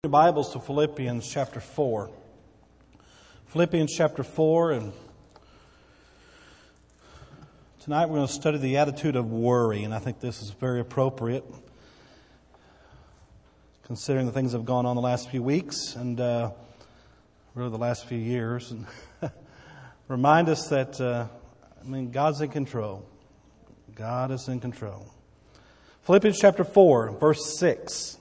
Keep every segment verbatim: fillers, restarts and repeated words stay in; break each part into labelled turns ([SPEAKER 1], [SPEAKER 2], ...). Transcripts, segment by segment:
[SPEAKER 1] your Bibles to Philippians chapter four. Philippians chapter four, and tonight we're going to study the attitude of worry, and I think this is very appropriate considering the things that have gone on the last few weeks and uh, really the last few years. And remind us that, uh, I mean, God's in control. God is in control. Philippians chapter four, verse six.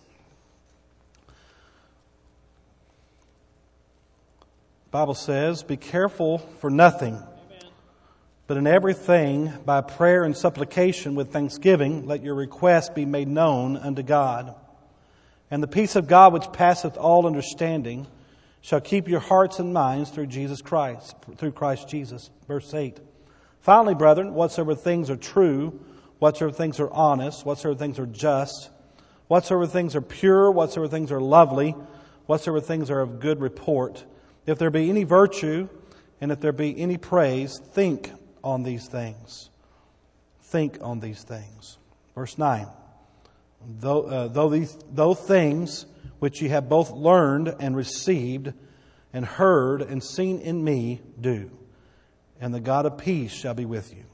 [SPEAKER 1] The Bible says, "Be careful for nothing, Amen. But in everything, by prayer and supplication with thanksgiving, let your requests be made known unto God. And the peace of God which passeth all understanding shall keep your hearts and minds through Jesus Christ, through Christ Jesus." Verse eight. "Finally, brethren, whatsoever things are true, whatsoever things are honest, whatsoever things are just, whatsoever things are pure, whatsoever things are lovely, whatsoever things are of good report, if there be any virtue, and if there be any praise, think on these things." Think on these things. Verse nine. Though, uh, though these though things which ye have both learned and received, and heard and seen in me, do, and the God of peace shall be with you.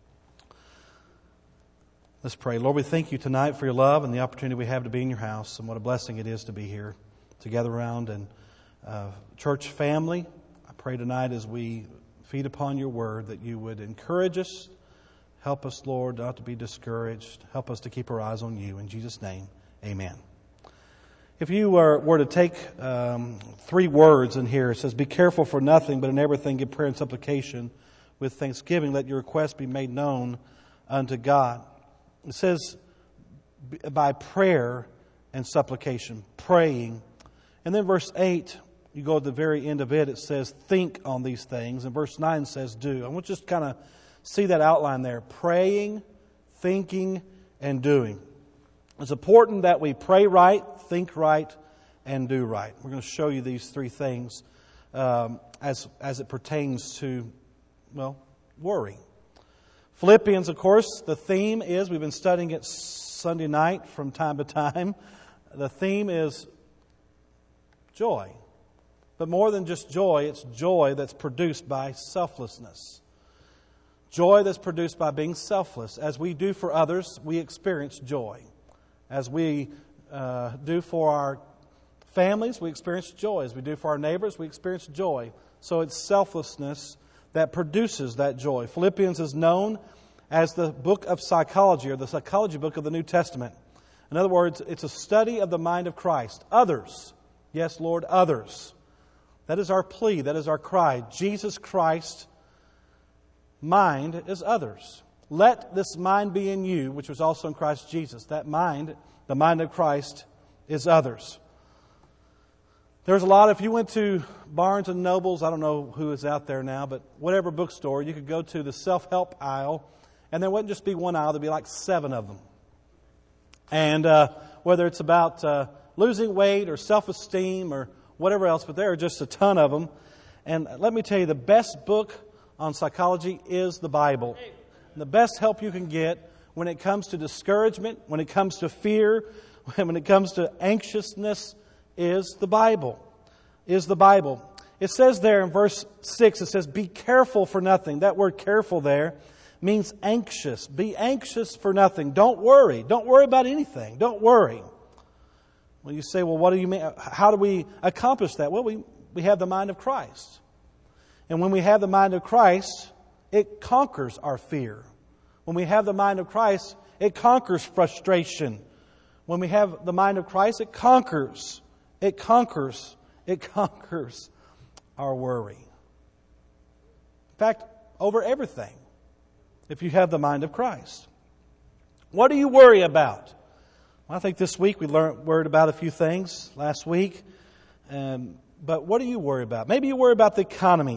[SPEAKER 1] Let's pray. Lord, we thank you tonight for your love and the opportunity we have to be in your house, and what a blessing it is to be here together around and Uh, church family. I pray tonight as we feed upon your word that you would encourage us. Help us, Lord, not to be discouraged. Help us to keep our eyes on you. In Jesus' name, amen. If you were, were to take um, three words in here, it says, "Be careful for nothing, but in everything give prayer and supplication with thanksgiving. Let your requests be made known unto God." It says by prayer and supplication, praying. And then verse eight, you go to the very end of it, it says, "Think on these things." And verse nine says, "Do." I want you to just kind of see that outline there. Praying, thinking, and doing. It's important that we pray right, think right, and do right. We're going to show you these three things um, as, as it pertains to, well, worry. Philippians, of course, the theme is, we've been studying it Sunday night from time to time. The theme is joy. But more than just joy, it's joy that's produced by selflessness. Joy that's produced by being selfless. As we do for others, we experience joy. As we uh, do for our families, we experience joy. As we do for our neighbors, we experience joy. So it's selflessness that produces that joy. Philippians is known as the book of psychology, or the psychology book of the New Testament. In other words, it's a study of the mind of Christ. Others. Yes, Lord, others. That is our plea. That is our cry. Jesus Christ's mind is others. Let this mind be in you, which was also in Christ Jesus. That mind, the mind of Christ, is others. There's a lot. If you went to Barnes and Nobles, I don't know who is out there now, but whatever bookstore, you could go to the self-help aisle, and there wouldn't just be one aisle, there'd be like seven of them. And uh, whether it's about Uh, losing weight or self-esteem or whatever else, but there are just a ton of them. And let me tell you, the best book on psychology is the Bible. And the best help you can get when it comes to discouragement, when it comes to fear, when it comes to anxiousness, is the Bible. Is the Bible. It says there in verse six, it says, "Be careful for nothing." That word "careful" there means anxious. Be anxious for nothing. Don't worry. Don't worry about anything. Don't worry. Well, you say, well, what do you mean? How do we accomplish that? Well, we, we have the mind of Christ. And when we have the mind of Christ, it conquers our fear. When we have the mind of Christ, it conquers frustration. When we have the mind of Christ, it conquers, it conquers, it conquers our worry. In fact, over everything, if you have the mind of Christ. What do you worry about? Well, I think this week we learned worried about a few things last week. Um, but what do you worry about? Maybe you worry about the economy.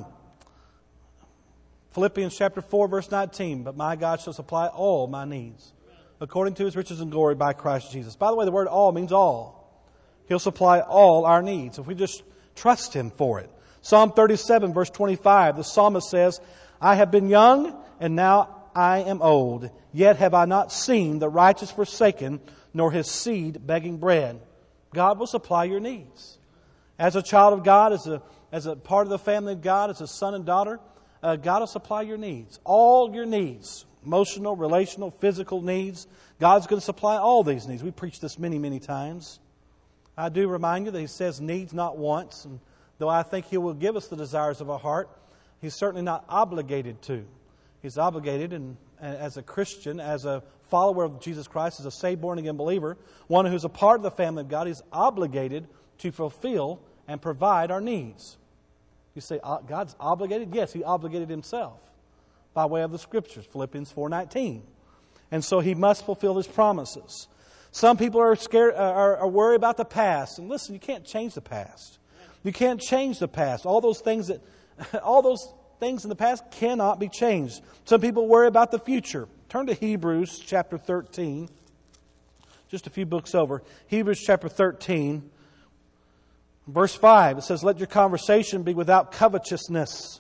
[SPEAKER 1] Philippians chapter four, verse nineteen. "But my God shall supply all my needs, according to His riches and glory by Christ Jesus." By the way, the word "all" means all. He'll supply all our needs if we just trust Him for it. Psalm thirty-seven, verse twenty-five. The psalmist says, "I have been young, and now I am old. Yet have I not seen the righteous forsaken, nor his seed begging bread." God will supply your needs. As a child of God, as a, as a part of the family of God, as a son and daughter, uh, God will supply your needs. All your needs. Emotional, relational, physical needs. God's going to supply all these needs. We preached this many, many times. I do remind you that He says needs, not wants. And though I think He will give us the desires of our heart, He's certainly not obligated to. He's obligated, and as a Christian, as a follower of Jesus Christ, as a saved, born-again believer, one who's a part of the family of God, He's obligated to fulfill and provide our needs. You say, God's obligated? Yes, He obligated Himself by way of the Scriptures, Philippians four nineteen. And so He must fulfill His promises. Some people are scared, are, are worried about the past. And listen, you can't change the past. You can't change the past. All those things that, all those things in the past cannot be changed. Some people worry about the future. Turn to Hebrews chapter thirteen. Just a few books over. Hebrews chapter thirteen, verse five. It says, "Let your conversation be without covetousness."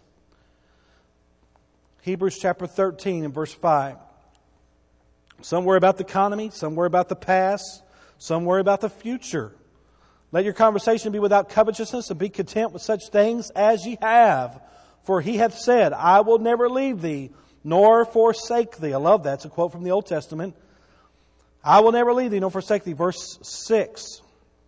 [SPEAKER 1] Hebrews chapter thirteen and verse five. Some worry about the economy. Some worry about the past. Some worry about the future. Let your conversation be without covetousness, and be content with such things as ye have. For He hath said, I will never leave thee, nor forsake thee. I love that. It's a quote from the Old Testament. I will never leave thee, nor forsake thee. Verse six.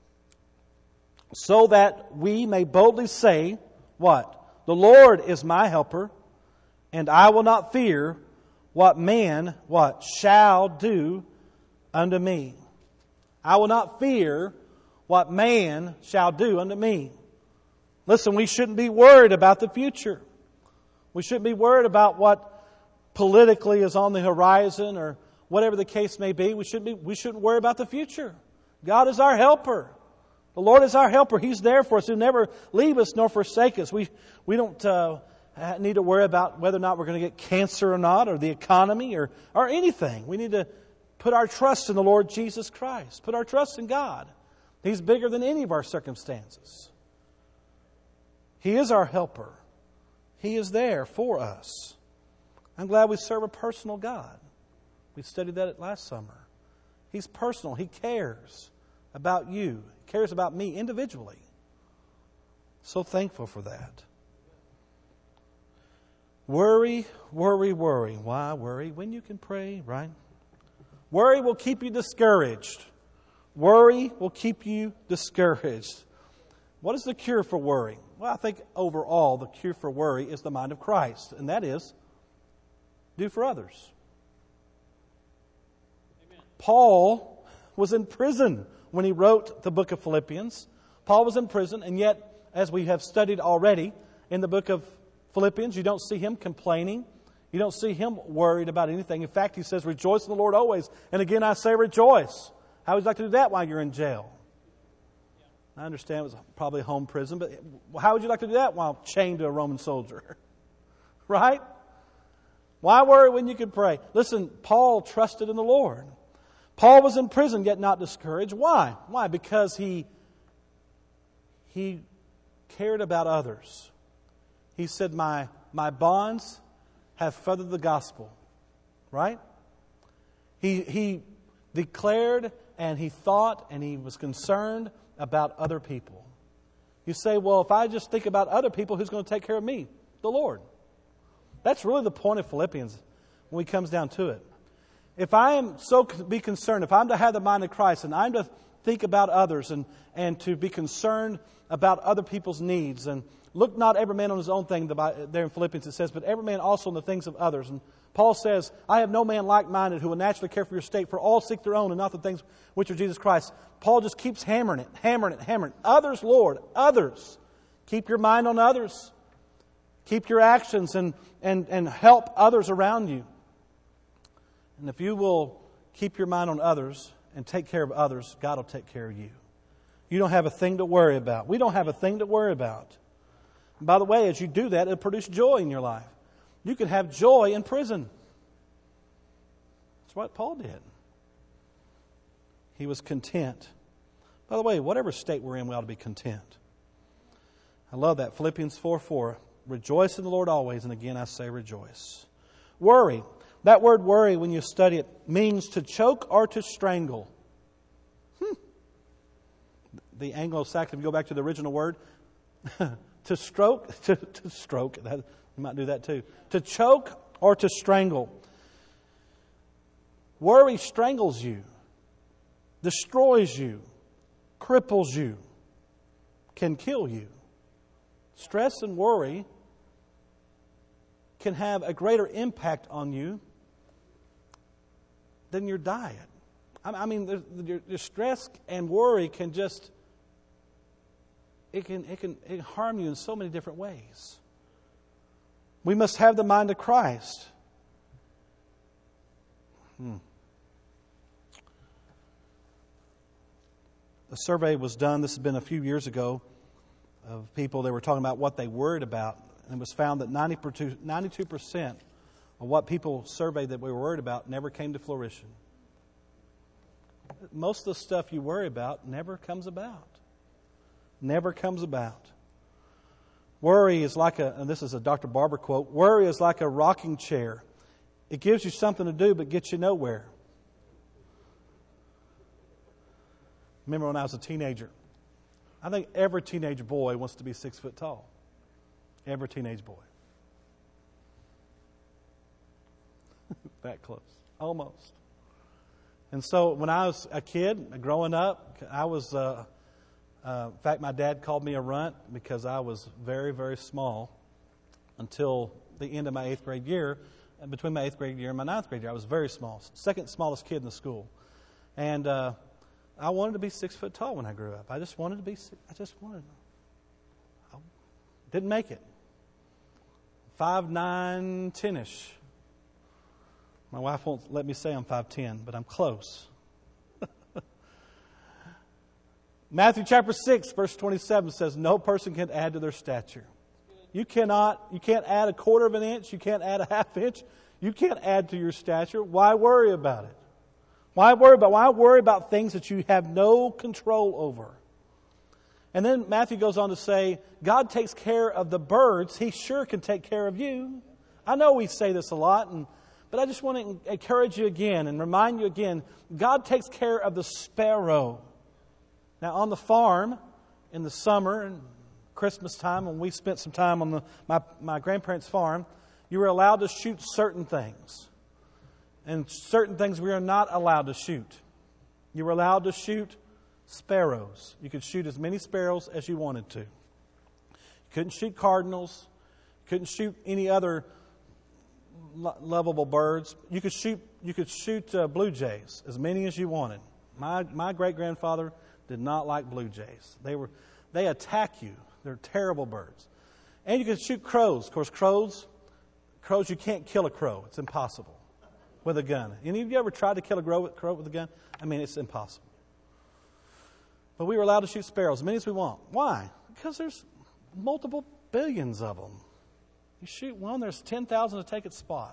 [SPEAKER 1] So that we may boldly say, what? The Lord is my helper, and I will not fear what man, what, shall do unto me. I will not fear what man shall do unto me. Listen, we shouldn't be worried about the future. We shouldn't be worried about what politically is on the horizon or whatever the case may be. We shouldn't be, we shouldn't worry about the future. God is our helper. The Lord is our helper. He's there for us. He'll never leave us nor forsake us. We, we don't uh, need to worry about whether or not we're going to get cancer or not, or the economy, or, or anything. We need to put our trust in the Lord Jesus Christ. Put our trust in God. He's bigger than any of our circumstances. He is our helper. He is there for us. I'm glad we serve a personal God. We studied that last summer. He's personal. He cares about you. He cares about me individually. So thankful for that. Worry, worry, worry. Why worry when you can pray, right? Worry will keep you discouraged. Worry will keep you discouraged. What is the cure for worry? Well, I think overall the cure for worry is the mind of Christ. And that is, do for others. Amen. Paul was in prison when he wrote the book of Philippians. Paul was in prison, and yet, as we have studied already, in the book of Philippians, you don't see him complaining. You don't see him worried about anything. In fact, he says, rejoice in the Lord always. And again, I say rejoice. How would you like to do that while you're in jail? I understand it was probably home prison, but how would you like to do that while chained to a Roman soldier? Right? Why worry when you can pray? Listen, Paul trusted in the Lord. Paul was in prison, yet not discouraged. Why? Why? Because he, he cared about others. He said, my, my bonds have furthered the gospel. Right? He, he declared and he thought and he was concerned about other people. You say, well, if I just think about other people, who's going to take care of me? The Lord. That's really the point of Philippians when it comes down to it. If I am so be concerned, if I'm to have the mind of Christ and I'm to think about others and, and to be concerned about other people's needs, and look not every man on his own thing, there in Philippians it says, but every man also on the things of others. And Paul says, I have no man like-minded who will naturally care for your state, for all seek their own and not the things which are Jesus Christ. Paul just keeps hammering it, hammering it, hammering it. Others, Lord, others. Keep your mind on others. Keep your actions and, and, and help others around you. And if you will keep your mind on others and take care of others, God will take care of you. You don't have a thing to worry about. We don't have a thing to worry about. And by the way, as you do that, it'll produce joy in your life. You can have joy in prison. That's what Paul did. He was content. By the way, whatever state we're in, we ought to be content. I love that. Philippians four four. Rejoice in the Lord always. And again, I say rejoice. Worry. That word worry, when you study it, means to choke or to strangle. Hmm. the Anglo-Saxon, if you go back to the original word, to stroke, to, to stroke, that, you might do that too, to choke or to strangle. Worry strangles you, destroys you, cripples you, can kill you. Stress and worry can have a greater impact on you than your diet. I mean, your, your stress and worry can just, it can, it can it can harm you in so many different ways. We must have the mind of Christ. Hmm. A survey was done, this has been a few years ago, of people that were talking about what they worried about. And it was found that ninety-two percent of what people surveyed that we were worried about never came to fruition. Most of the stuff you worry about never comes about. Never comes about. Worry is like a, and this is a Doctor Barber quote, worry is like a rocking chair. It gives you something to do but gets you nowhere. Remember when I was a teenager? I think every teenage boy wants to be six foot tall. Every teenage boy. That close. Almost. And so when I was a kid, growing up, I was, uh, uh, in fact, my dad called me a runt because I was very, very small until the end of my eighth grade year. And between my eighth grade year and my ninth grade year, I was very small. Second smallest kid in the school. And uh, I wanted to be six foot tall when I grew up. I just wanted to be, I just wanted, I didn't make it. Five, nine, ten-ish. My wife won't let me say I'm five ten, but I'm close. Matthew chapter six, verse twenty-seven says, no person can add to their stature. You cannot, you can't add a quarter of an inch, you can't add a half inch, you can't add to your stature. Why worry about it? Why worry about why worry about things that you have no control over? And then Matthew goes on to say, God takes care of the birds, He sure can take care of you. I know we say this a lot, and but I just want to encourage you again and remind you again, God takes care of the sparrow. Now, on the farm, in the summer and Christmas time, when we spent some time on the, my, my grandparents' farm, you were allowed to shoot certain things. And certain things we are not allowed to shoot. You were allowed to shoot sparrows. You could shoot as many sparrows as you wanted to. You couldn't shoot cardinals. You couldn't shoot any other lovable birds. You could shoot. You could shoot uh, blue jays, as many as you wanted. My my great grandfather did not like blue jays. They were they attack you. They're terrible birds. And you could shoot crows. Of course, crows crows you can't kill a crow. It's impossible with a gun. Any of you ever tried to kill a crow with, crow with a gun? I mean, it's impossible. But we were allowed to shoot sparrows, as many as we want. Why? Because there's multiple billions of them. You shoot one, there's ten thousand to take its spot.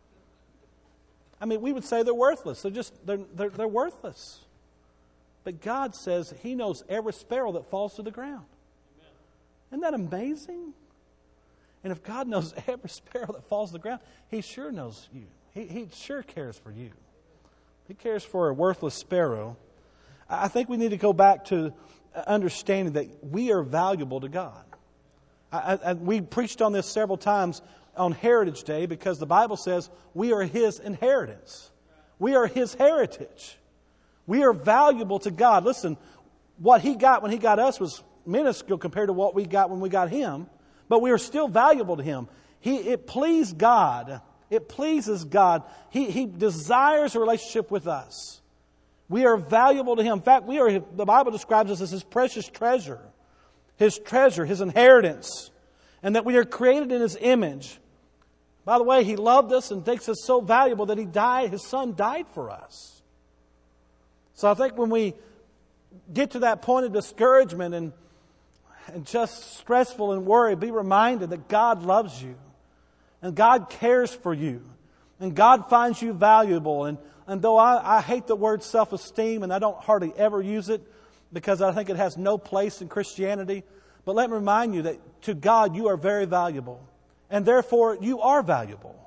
[SPEAKER 1] I mean, we would say they're worthless. They're just, they're, they're, they're worthless. But God says He knows every sparrow that falls to the ground. Amen. Isn't that amazing? And if God knows every sparrow that falls to the ground, He sure knows you. He, he sure cares for you. He cares for a worthless sparrow. I think we need to go back to understanding that we are valuable to God. I, I, we preached on this several times on Heritage Day because the Bible says we are His inheritance. We are His heritage. We are valuable to God. Listen, what He got when He got us was minuscule compared to what we got when we got Him, but we are still valuable to Him. He, it pleased God. It pleases God. He, he desires a relationship with us. We are valuable to Him. In fact, we are. The Bible describes us as His precious treasure. His treasure, His inheritance, and that we are created in His image. By the way, He loved us and thinks us so valuable that He died, His Son died for us. So I think when we get to that point of discouragement and, and just stressful and worry, be reminded that God loves you and God cares for you and God finds you valuable. And, and though I, I hate the word self-esteem and I don't hardly ever use it, because I think it has no place in Christianity. But let me remind you that to God you are very valuable. And therefore you are valuable.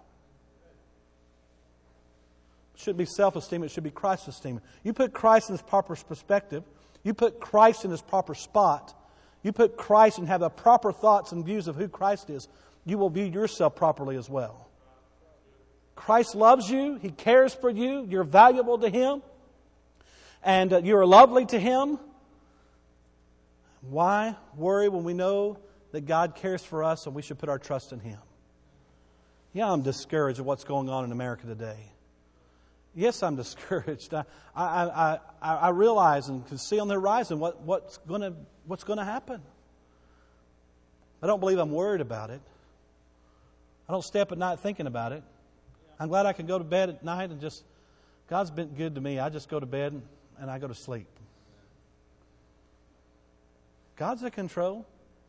[SPEAKER 1] It shouldn't be self-esteem, it should be Christ-esteem. You put Christ in His proper perspective, You put Christ in His proper spot. You put Christ and have the proper thoughts and views of who Christ is. You will view yourself properly as well. Christ loves you. He cares for you. You're valuable to Him. And uh, you are lovely to Him. Why worry when we know that God cares for us and we should put our trust in Him? Yeah, I'm discouraged at what's going on in America today. Yes, I'm discouraged. I, I, I, I realize and can see on the horizon what, what's going to what's going to happen. I don't believe I'm worried about it. I don't stay up at night thinking about it. I'm glad I can go to bed at night and just, God's been good to me. I just go to bed and, and I go to sleep. God's in control.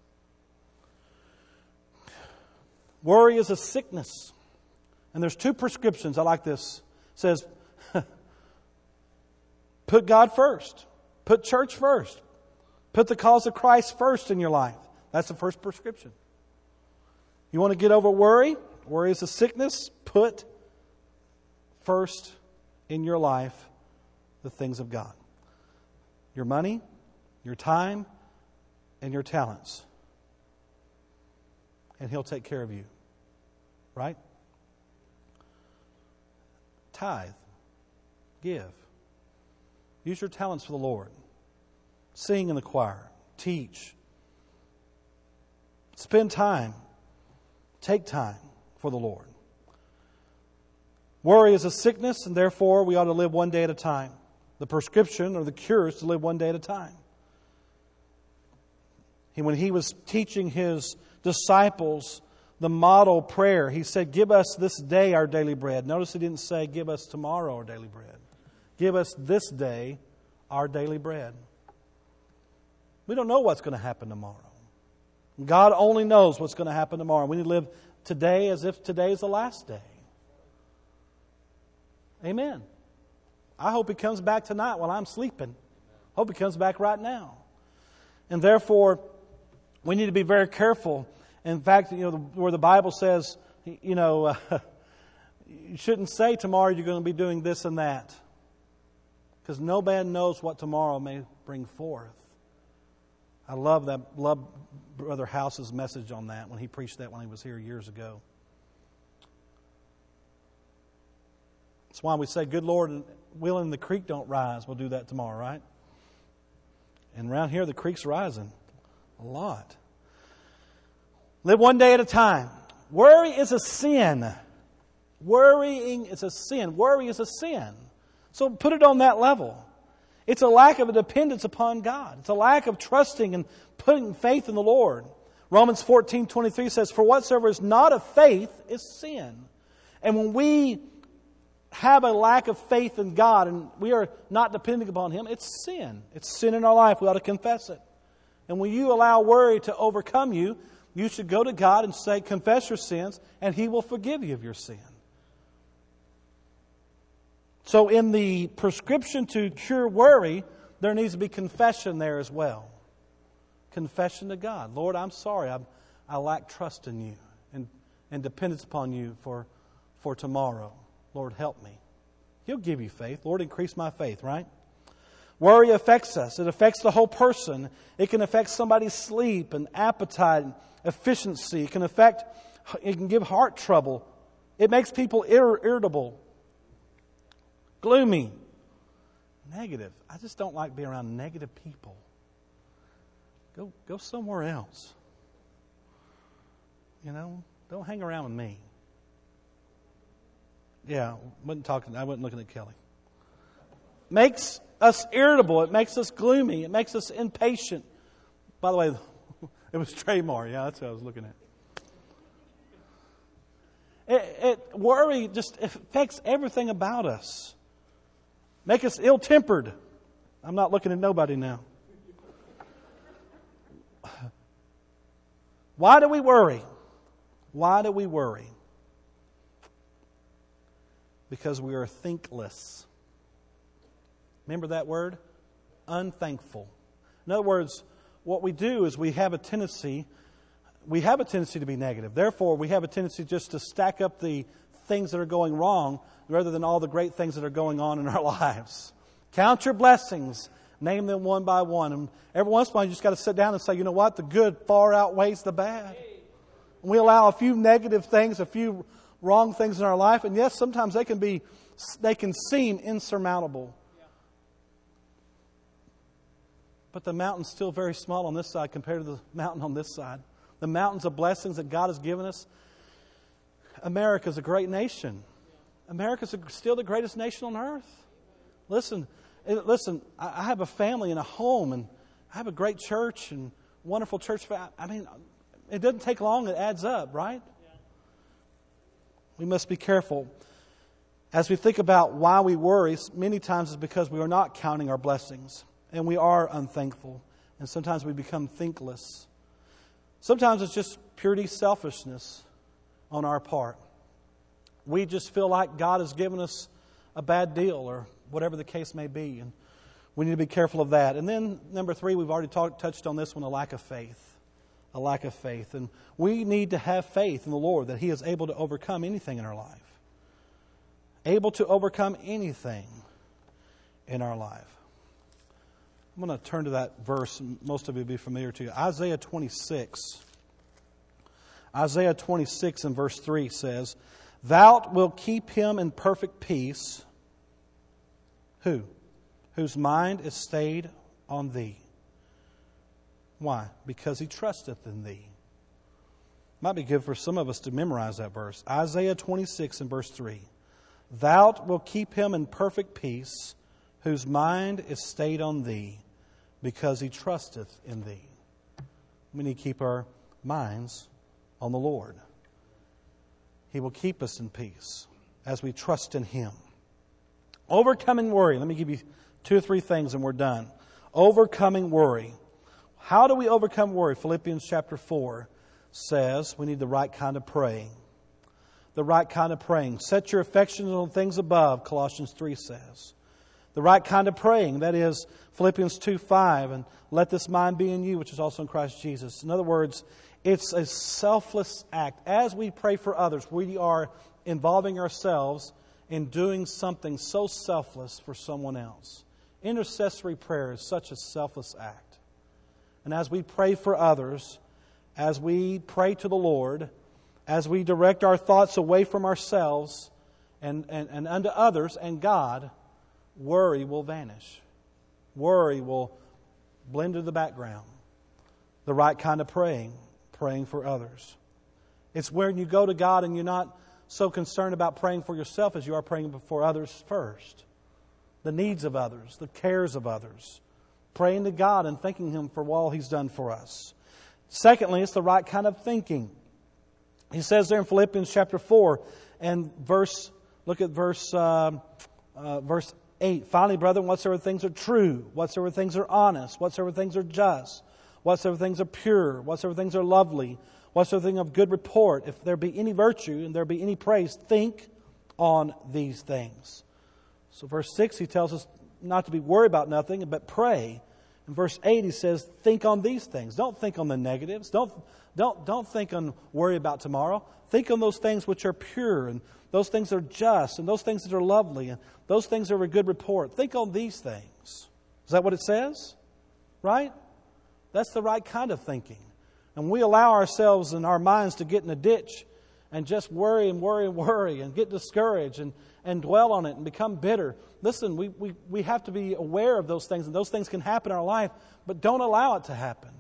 [SPEAKER 1] Worry is a sickness. And there's two prescriptions. I like this. It says, put God first. Put church first. Put the cause of Christ first in your life. That's the first prescription. You want to get over worry? Worry is a sickness. Put first in your life the things of God. Your money, your time, and your talents. And He'll take care of you. Right? Tithe. Give. Use your talents for the Lord. Sing in the choir. Teach. Spend time. Take time for the Lord. Worry is a sickness, and therefore we ought to live one day at a time. The prescription or the cure is to live one day at a time. He, when He was teaching His disciples the model prayer, He said, give us this day our daily bread. Notice He didn't say, give us tomorrow our daily bread. Give us this day our daily bread. We don't know what's going to happen tomorrow. God only knows what's going to happen tomorrow. We need to live today as if today is the last day. Amen. I hope He comes back tonight while I'm sleeping. Hope He comes back right now. And therefore, we need to be very careful. In fact, you know, where the Bible says, you know, uh, you shouldn't say tomorrow you're going to be doing this and that. Because no man knows what tomorrow may bring forth. I love that. Love Brother House's message on that when he preached that when he was here years ago. That's why we say, good Lord, willing the creek don't rise. We'll do that tomorrow, right? And around here, the creek's rising a lot. Live one day at a time. Worry is a sin. Worrying is a sin. Worry is a sin. So put it on that level. It's a lack of a dependence upon God. It's a lack of trusting and putting faith in the Lord. Romans fourteen twenty-three says, for whatsoever is not of faith is sin. And when we have a lack of faith in God and we are not depending upon Him, it's sin. It's sin in our life. We ought to confess it. And when you allow worry to overcome you, you should go to God and say, confess your sins, and He will forgive you of your sin. So in the prescription to cure worry, there needs to be confession there as well. Confession to God. Lord, I'm sorry. I, I lack trust in You and, and dependence upon You for, for tomorrow. Lord, help me. He'll give you faith. Lord, increase my faith, right? Worry affects us. It affects the whole person. It can affect somebody's sleep and appetite and efficiency. It can affect, it can give heart trouble. It makes people ir- irritable. Gloomy. Negative. I just don't like being around negative people. Go, go somewhere else. You know, don't hang around with me. Yeah, wasn't talking. I wasn't looking at Kelly. Makes us irritable. It makes us gloomy. It makes us impatient. By the way, it was Traymar. Yeah, that's what I was looking at. It, it worry just affects everything about us. Make us ill-tempered. I'm not looking at nobody now. Why do we worry? Why do we worry? Because we are thinkless. Remember that word? Unthankful. In other words, what we do is we have a tendency, we have a tendency to be negative. Therefore, we have a tendency just to stack up the things that are going wrong rather than all the great things that are going on in our lives. Count your blessings. name them one by one. And every once in a while, you just got to sit down and say, you know what? The good far outweighs the bad. And we allow a few negative things, a few wrong things in our life. And yes, sometimes they can be, they can seem insurmountable. But the mountain's still very small on this side compared to the mountain on this side. The mountains of blessings that God has given us. America's a great nation. America's still the greatest nation on earth. Listen, listen. I have a family and a home, and I have a great church and wonderful church. I mean, it doesn't take long; it adds up, right? We must be careful as we think about why we worry. Many times, it's because we are not counting our blessings, and we are unthankful, and sometimes we become thinkless. Sometimes it's just purely selfishness on our part. We just feel like God has given us a bad deal or whatever the case may be. And we need to be careful of that. And then number three, we've already talk, touched on this one, a lack of faith. A lack of faith. And we need to have faith in the Lord that He is able to overcome anything in our life. Able to overcome anything in our life. I'm going to turn to that verse, and most of you will be familiar to you. Isaiah twenty-six. Isaiah twenty-six and verse three says, Thou wilt keep him in perfect peace. Who? Whose mind is stayed on Thee. Why? Because he trusteth in Thee. Might be good for some of us to memorize that verse. Isaiah twenty-six and verse three. Thou wilt keep him in perfect peace, whose mind is stayed on Thee, because he trusteth in Thee. We need to keep our minds on the Lord. He will keep us in peace as we trust in Him. Overcoming worry. Let me give you two or three things and we're done. Overcoming worry. How do we overcome worry? Philippians chapter four says we need the right kind of praying. The right kind of praying. Set your affections on things above, Colossians three says. The right kind of praying, that is Philippians two five, and let this mind be in you, which is also in Christ Jesus. In other words, it's a selfless act. As we pray for others, we are involving ourselves in doing something so selfless for someone else. Intercessory prayer is such a selfless act. And as we pray for others, as we pray to the Lord, as we direct our thoughts away from ourselves and, and, and unto others and God, worry will vanish. Worry will blend into the background. The right kind of praying, praying for others. It's when you go to God and you're not so concerned about praying for yourself as you are praying for others first. The needs of others, the cares of others. Praying to God and thanking Him for all He's done for us. Secondly, it's the right kind of thinking. He says there in Philippians chapter four and verse, look at verse, uh, uh, verse eight. Finally, brethren, whatsoever things are true, whatsoever things are honest, whatsoever things are just, whatsoever things are pure, whatsoever things are lovely, whatsoever thing of good report, if there be any virtue and there be any praise, think on these things. So verse six, he tells us not to be worried about nothing, but pray. In verse eight, he says, think on these things. Don't think on the negatives. Don't, don't, don't think on worry about tomorrow. Think on those things which are pure, and those things that are just, and those things that are lovely, and those things that are a good report. Think on these things. Is that what it says? Right? That's the right kind of thinking. And we allow ourselves and our minds to get in a ditch and just worry and worry and worry and get discouraged and, and dwell on it and become bitter. Listen, we, we, we have to be aware of those things, and those things can happen in our life, but don't allow it to happen.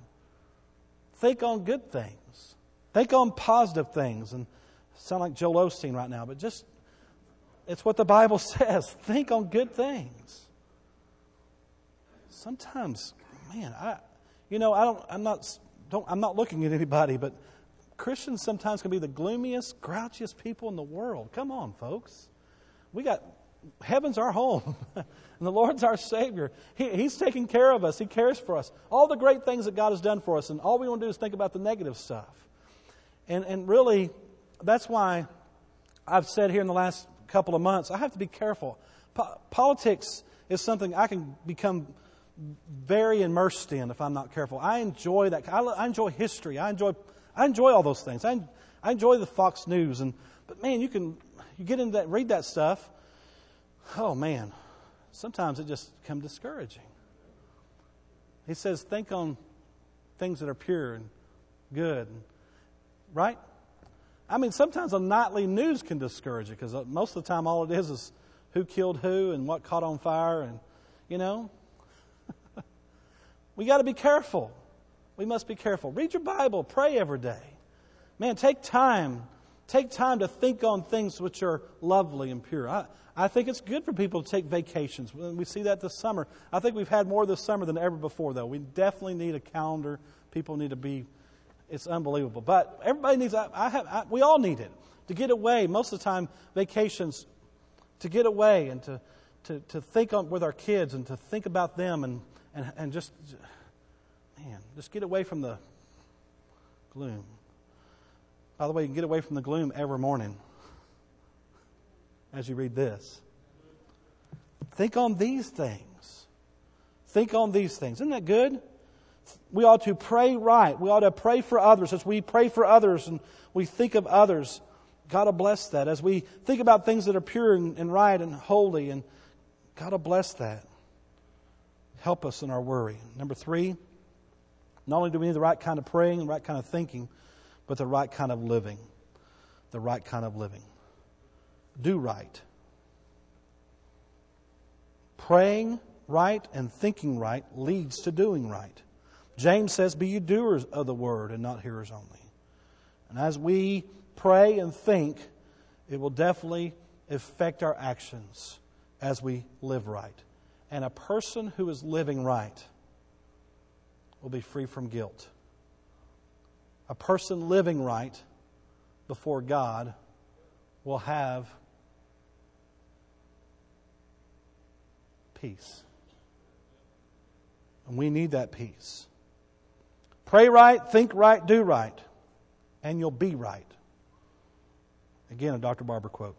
[SPEAKER 1] Think on good things. Think on positive things. And I sound like Joel Osteen right now, but just, it's what the Bible says. Think on good things. Sometimes, man, I, you know, I don't, I'm not, don't, I'm not looking at anybody, but Christians sometimes can be the gloomiest, grouchiest people in the world. Come on, folks. We got, heaven's our home. And the Lord's our Savior. He, he's taking care of us. He cares for us. All the great things that God has done for us. And all we want to do is think about the negative stuff. And, and really, that's why I've said here in the last couple of months, I have to be careful. Po- politics is something I can become very immersed in if I'm not careful. I enjoy that. I, I enjoy history. I enjoy I enjoy all those things. I, I enjoy the Fox News. And but man, you can you get into that, read that stuff. Oh man, sometimes it just becomes discouraging. He says, think on things that are pure and good. Right? I mean, sometimes a nightly news can discourage you because most of the time all it is is who killed who and what caught on fire. And, you know, we got to be careful. We must be careful. Read your Bible. Pray every day. Man, take time. Take time to think on things which are lovely and pure. I, I think it's good for people to take vacations. We see that this summer. I think we've had more this summer than ever before, though. We definitely need a calendar. People need to be, it's unbelievable. But everybody needs, I, I have, I, we all need it. To get away, most of the time, vacations, to get away and to, to, to think on with our kids and to think about them and, and, and just, man, just get away from the gloom. By the way, you can get away from the gloom every morning as you read this. Think on these things. Think on these things. Isn't that good? We ought to pray right. We ought to pray for others. As we pray for others and we think of others, God will bless that. As we think about things that are pure and, and right and holy, and God will bless that. Help us in our worry. Number three, not only do we need the right kind of praying, the right kind of thinking, but the right kind of living. The right kind of living. Do right. Praying right and thinking right leads to doing right. James says, be you doers of the word and not hearers only. And as we pray and think, it will definitely affect our actions as we live right. And a person who is living right will be free from guilt. A person living right before God will have peace. And we need that peace. Pray right, think right, do right, and you'll be right. Again, a Doctor Barber quote.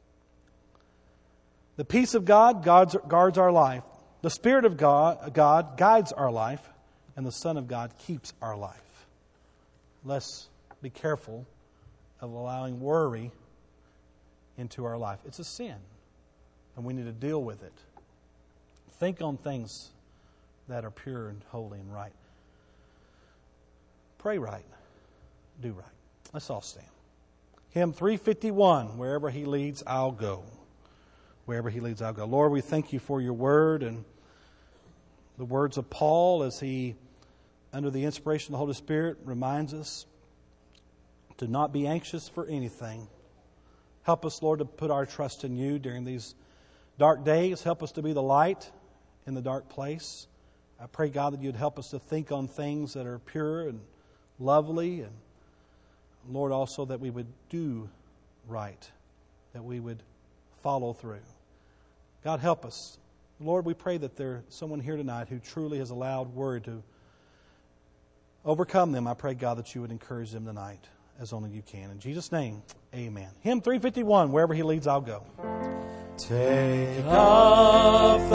[SPEAKER 1] The peace of God guards, guards our life. The Spirit of God, God guides our life. And the Son of God keeps our life. Let's be careful of allowing worry into our life. It's a sin, and we need to deal with it. Think on things that are pure and holy and right. Pray right. Do right. Let's all stand. Hymn three fifty-one, wherever He leads, I'll go. Wherever He leads, I'll go. Lord, we thank You for Your Word and the words of Paul as he, under the inspiration of the Holy Spirit, reminds us to not be anxious for anything. Help us, Lord, to put our trust in You during these dark days. Help us to be the light in the dark place. I pray, God, that You'd help us to think on things that are pure and lovely. And, Lord, also that we would do right, that we would follow through. God, help us. Lord, we pray that there's someone here tonight who truly has allowed worry to overcome them. I pray, God, that You would encourage them tonight as only You can. In Jesus' name, amen. Hymn three fifty-one, wherever He leads, I'll go. Take up